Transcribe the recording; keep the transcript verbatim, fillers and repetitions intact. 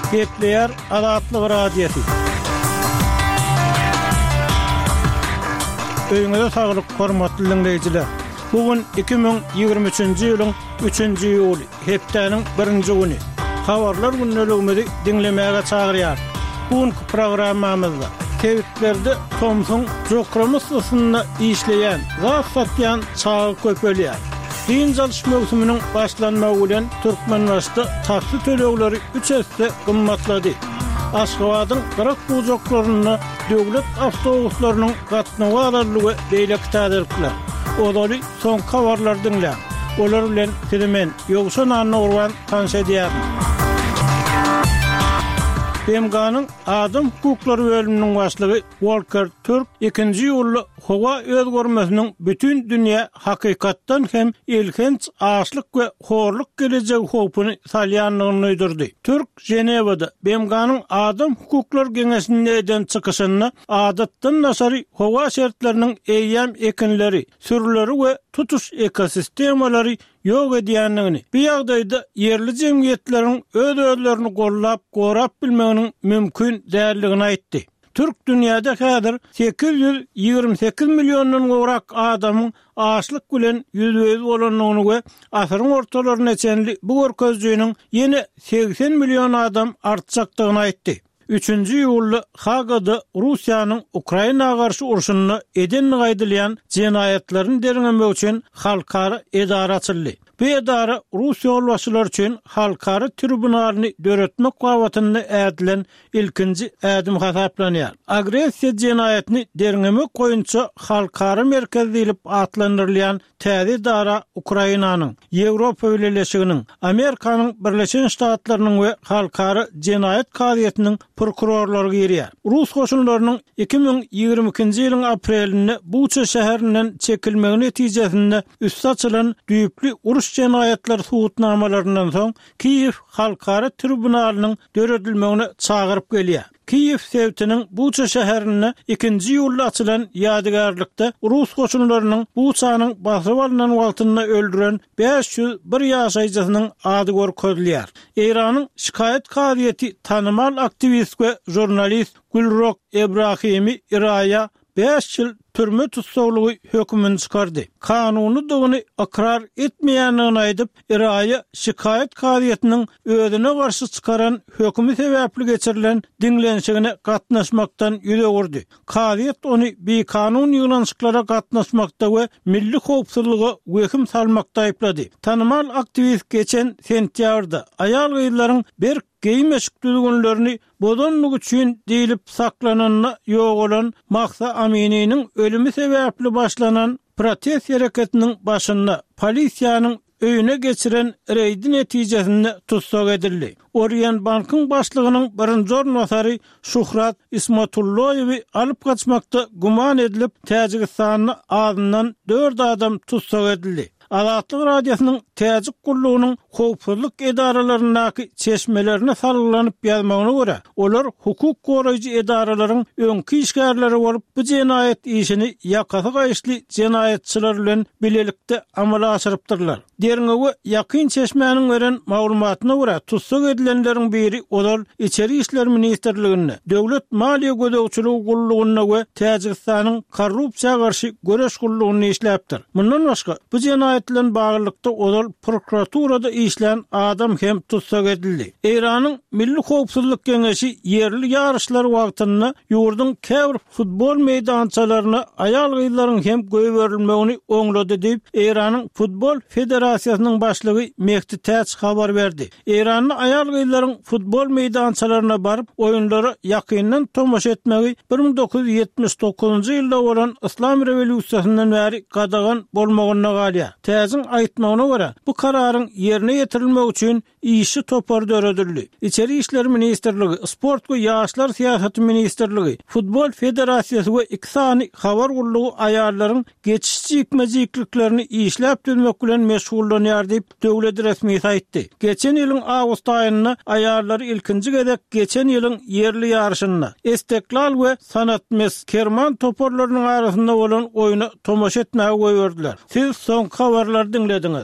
Gepleyer Azatlyk Radiosu. Öýüňize saglyk, hormatly dinleýijiler. Bugün iki bin ýygrimi üçinji ýylyň üçinji ýuly, hepdeniň birinji güni. Habarlar günneligimizi dinlemäge çagyrýar. Bugünkü programmamyzda Tewittlerde Thomson Jokramuslysyna işleýän, zat satýan çağı köpelýär. Din çalyş mövsüminiň başlanmagy bilen Türkmenbaşda taksy tölegleri üç esse gymmatlady. Aşgabatyň kırk bujoklaryny döwlet awtobuslarynyň gatnagy ararlygy beýlek täderler. Odaly son habarlar dinlä. Olar bilen Temen ýogşan anna urwan tanşedýär. B M G'nyň Adam Hukuklary bölüminiň başlygy Volker Türk ikinji ýyly howa özgörmesiniň bütün dünýä hakykatdan hem ilginç açlyk we horluk gelecek howpuny salýanlygyny öýdürdi. Türk Jenewada B M G'nyň Adam Hukuklary Geňeşinden çykyşyny adatdan nasary howa şertleriniň eýýäm ekinleri, sürüleri we tutuş ekosistemleri ýok edýänligini, bu ýagdaýda yerli jemgyýetleriň öz özlerini gollap, gorap bilmeginiň mümkin däldigini aýtdy. Türk dünýäde häzir sekiz ýüz ýygrimi sekiz millionyň gowrak adamyň açlyk bilen ýüzüz bolanyny we asyryň ortalaryna çenli bu görkezjüýüniň ýene seksen million adam artjakdygyny aýtdy. üçinji ýuly Hagada Russiýanyň Ukrainaga garşy urşuny edenini gaýdylýan jinayetlerini derňemek üçin halkara edara açyldy. Bu edara Russiýa olwaçylar üçin halkara tribunalyny döretmek gawatyny ädilen ilkinji ädim hasaplanýar. Agressiýa jinayetini derňemek goýunça halkara merkezlilip atlandyrylýan täze edara Ukrainanyň, Ýewropa Birleşiginiň, Amerikanyň Birleşen Ştatlarynyň we halkara jinayet gaýetiniň prokurorlary girýär. Rus goşunlarynyň iki bin ýygrimi ikinji ýylyň aprelinde Bucha şäherinden çekilmegi netijesinde üstü açylan düýpli uruş jinayetler suwutnamalaryndan soň Kiýew halkara tribunalynyň döredilmegine çagyryp gelýär. Kiýew sewtiniň Bucha şäherinde ikinji ýylda açylan ýadygarlykda Rus goşunlarynyň Buchanyň basyp alynan wagtyny öldüren beş ýüz bir ýaşaýjysynyň ady görkezilýär. Eýranyň şikayet gaýety tanymal aktivist we jurnalist Gulrok Ebrahimi Iraya beş ýyl türme tutsaglygy hökmüni çykardy. Kanuny dygyny ikrar etmeýänligini aýdyp, Iraya şikayet gaýetiniň özüne garşy çykaran hökmi sebäpli geçirilen dinlenşigine gatnaşmakdan ýüze gurdy. Gaýet ony bir kanun ýygnaşyklara gatnaşmakda we milli howpsuzlygy wehim salmakda aýplady. Tanymal aktivist geçen sentýabrda aýal gyýlaryň bir geymeşik düzgünlerini bodonluk üçin deyilip saklananına ýok olan Mahsa Amini'nin ölümü sebäpli başlanan protest hareketinin başında polisiýanyň öýüne geçiren reýdi netijesinde tutsak edildi. Orient Bank'ın başlygynyň birinji ornwasary Şuhrat İsmatullaýewi alyp gaçmakda guman edilip Täjikistanyň adyndan dört adam tutsak edildi. Azatlyk Radiosynyň täzik gullugynyň howpsuzlyk edaralarynyň çeşmelerine salyklanyp ýazmagyna görä, olar hukuk goraýjy edaralaryň öňki işgärleri bolup bu jinayet işini ýakasy gaýşly jinayetçiler bilen bilelikde amala aşyrypdyrlar. Derňeňe ýakyn çeşmäniň beren maglumatyna görä, tutsak edilenleriň biri olar İçeri işler ministrligine, döwlet maliýe gödäwçiligi gullugyna we Täjikistanyň korrupsiýaga garşy göreş gullugyny işläpdir. Mundan başga bu jinayetlen baglykda olar prokuraturada işlän adam hem tutsak edildi. Eýranyň Milli Howpsuzlyk Geňeşi yerli ýarışlar wagtyny ýurdun käbir futbol meýdançalaryna aýal gyýlaryň hem göý berilmegini oňlady diýip Eýranyň Futbol Federasiýasynyň başlygy Mehdi Täç habar berdi. Eýranyň aýal gyýlaryň futbol meýdançalaryna baryp oýunlary ýakyndan tomaşa etmegi bir bin dokuz ýüz ýetmiş dokuzunji ýylda bolan Islam rewolýusiýasyndan bäri gadagan bolmagyna galýar. Täziň aýtmagyna görä, bu kararyň ýerine ýetirilmegi üçin işi topar döredildi. İçeri işler ministrligi, sport we ýaşlar siýasaty ministrligi, futbol federasiýasy we iki sany habar gullugy aýallaryň geçişçi ikmejikliklerini işläp dönmek bilen meşgullanýar diýip döwlet resmi aýtdy. Geçen ýylyň awgust aýynda aýallary ilkinji gezek geçen ýylyň yerli ýarşyna Istiklal we Sanatmes Kerman toporlarynyň arasynda bolan oýuna tomaşa etmäge goýberdiler. Siz soň habarlar dinlediňiz.